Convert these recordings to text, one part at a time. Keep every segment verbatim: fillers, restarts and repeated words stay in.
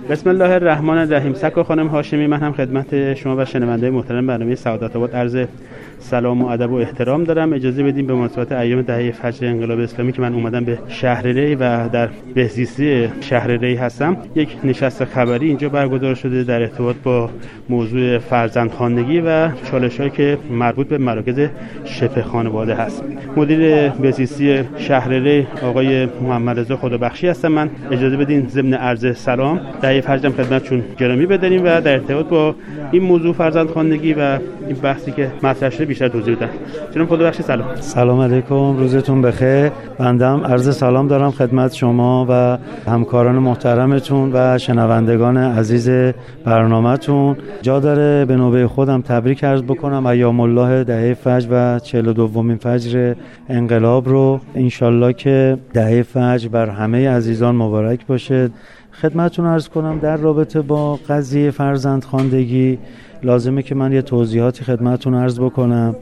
بسم الله الرحمن الرحیم. سکو خانم هاشمی، من هم خدمت شما و شنونده محترم برنامه سعادت آباد عرض سلام و ادب و احترام دارم. اجازه بدیم به مناسبت ایام دهه فجر انقلاب اسلامی که من اومدم به شهر ری و در بهزیستی شهر ری هستم، یک نشست خبری اینجا برگزار شده در ارتباط با موضوع فرزندخواندگی و چالش‌هایی که مربوط به مراکز شبه خانواده هست. مدیر بهزیستی شهر ری آقای محمد رضا خدابخشی هستم. من اجازه بدین ضمن عرض سلام دهه فجرم خدمتتون گرامی بداریم و در ارتباط با این موضوع فرزندخواندگی و این بحثی که مطرح شده بیشتر توضیح بدم. جناب خدابخشی سلام. سلام علیکم، روزتون بخیر. بنده عرض سلام دارم خدمت شما و همکاران محترمتون و شنوندگان عزیز برنامه‌تون. جا داره به نوبه خودم تبریک عرض بکنم ایام الله دهه فجر و چهل و دومین فجر انقلاب رو. انشالله که دهه فجر بر همه عزیزان مبارک باشه. خدمتتون عرض کنم در رابطه با قضیه فرزندخواندگی لازمه که من یه توضیحاتی خدمتتون عرض بکنم.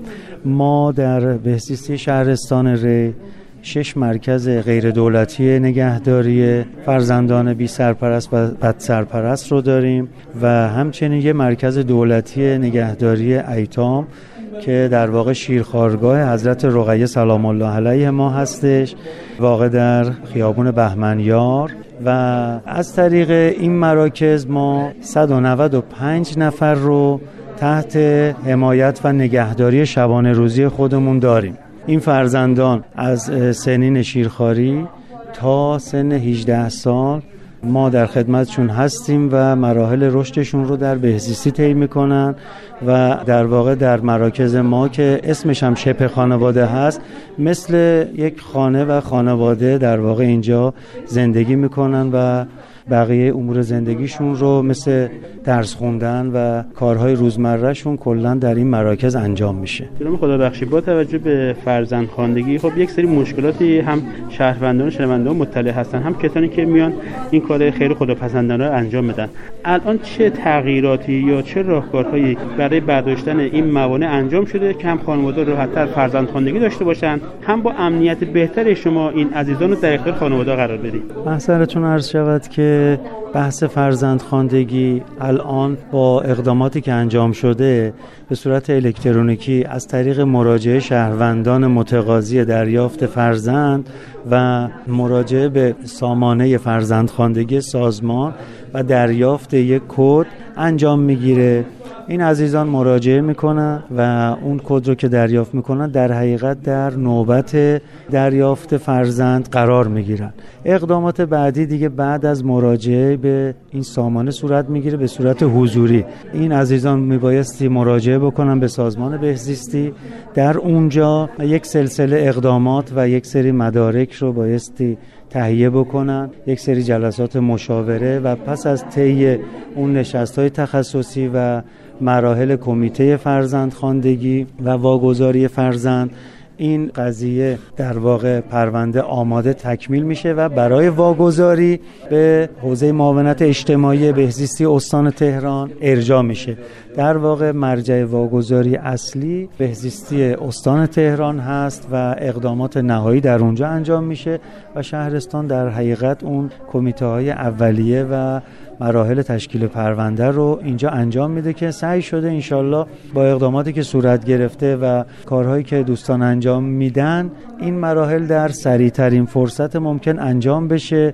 ما در بهزیستی شهرستان ری شش مرکز غیر دولتی نگهداری فرزندان بی سرپرست و بد سرپرست رو داریم و همچنین یه مرکز دولتی نگهداری ایتام که در واقع شیرخوارگاه حضرت رقیه سلام الله علیه ما هستش، واقع در خیابون بهمنیار. و از طریق این مراکز ما صد و نود و پنج نفر رو تحت حمایت و نگهداری شبانه روزی خودمون داریم. این فرزندان از سنین شیرخواری تا سن هجده سال ما در خدمتشون هستیم و مراحل رشدشون رو در بهزیستی طی میکنن و در واقع در مراکز ما که اسمش هم شبه خانواده هست مثل یک خانه و خانواده در واقع اینجا زندگی میکنن و بقیه امور زندگیشون رو مثل درس خوندن و کارهای روزمرهشون کلا در این مراکز انجام میشه. جناب خدابخشی، با توجه به فرزندخواندگی خب یک سری مشکلاتی هم شهروندان و شنوندگان مطلع هستن، هم کسانی که میان این کار خیر خداپسندانه رو انجام بدن. الان چه تغییراتی یا چه راهکارهایی برای برداشتن این موانع انجام شده که هم خانواده راحت‌تر فرزندخواندگی داشته باشن، هم با امنیت بهتر شما این عزیزان رو در اختیار خانواده قرار بدید؟ محضرتون عرض شود که بحث فرزندخواندگی الان با اقداماتی که انجام شده به صورت الکترونیکی از طریق مراجعه شهروندان متقاضی دریافت فرزند و مراجعه به سامانه فرزندخواندگی سازمان و دریافت یک کد انجام میگیره. این عزیزان مراجعه میکنن و اون کد رو که دریافت میکنن در حقیقت در نوبت دریافت فرزند قرار میگیرن. اقدامات بعدی دیگه بعد از مراجعه به این سامانه صورت میگیره به صورت حضوری. این عزیزان میبایستی مراجعه بکنن به سازمان بهزیستی، در اونجا یک سلسله اقدامات و یک سری مدارک رو بایستی تهیه بکنن، یک سری جلسات مشاوره و پس از طی اون نشست‌های تخصصی و مراحل کمیته فرزندخواندگی و واگذاری فرزند این قضیه در واقع پرونده آماده تکمیل میشه و برای واگذاری به حوزه معاونت اجتماعی بهزیستی استان تهران ارجاع میشه. در واقع مرجع واگذاری اصلی بهزیستی استان تهران هست و اقدامات نهایی در اونجا انجام میشه و شهرستان در حقیقت اون کمیته های اولیه و مراحل تشکیل پرونده رو اینجا انجام میده که سعی شده انشالله با اقداماتی که صورت گرفته و کارهایی که دوستان انجام میدن این مراحل در سریع‌ترین فرصت ممکن انجام بشه.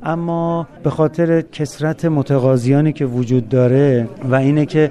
اما به خاطر کثرت متقاضیانی که وجود داره و اینه که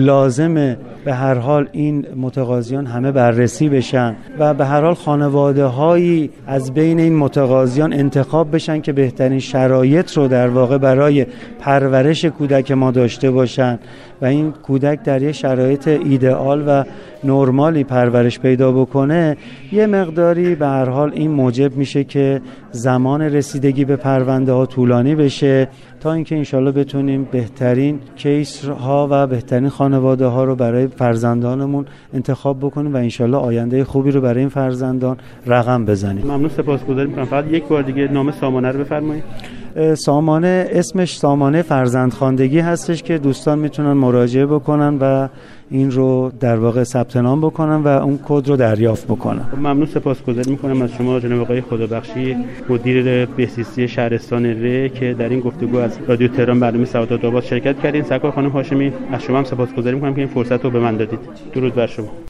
لازمه به هر حال این متقاضیان همه بررسی بشن و به هر حال خانواده هایی از بین این متقاضیان انتخاب بشن که بهترین شرایط رو در واقع برای پرورش کودک ما داشته باشن و این کودک در یه شرایط ایدئال و نرمالی پرورش پیدا بکنه، یه مقداری به هر حال این موجب میشه که زمان رسیدگی به پرونده ها طولانی بشه تا اینکه انشالله بتونیم بهترین کیس ها و بهترین خانواده ها رو برای فرزندانمون انتخاب بکنیم و انشالله آینده خوبی رو برای این فرزندان رقم بزنیم. ممنون، سپاسگزاریم. فقط یک بار دیگه نام سامانه رو بفرمایید. سامانه اسمش سامانه فرزندخواندگی هستش که دوستان میتونن مراجعه بکنن و این رو در واقع ثبت نام بکنن و اون کد رو دریافت بکنن. ممنون، سپاسگزاری میکنم از شما جناب آقای خدابخشی، مدیر بهزیستی شهرستان ره که در این گفتگو از رادیو تهران برنامه سعادت آباد شرکت کردین. سرکار خانم هاشمی، از شما هم سپاسگزاری میکنم که این فرصت رو به من دادید. درود بر شما.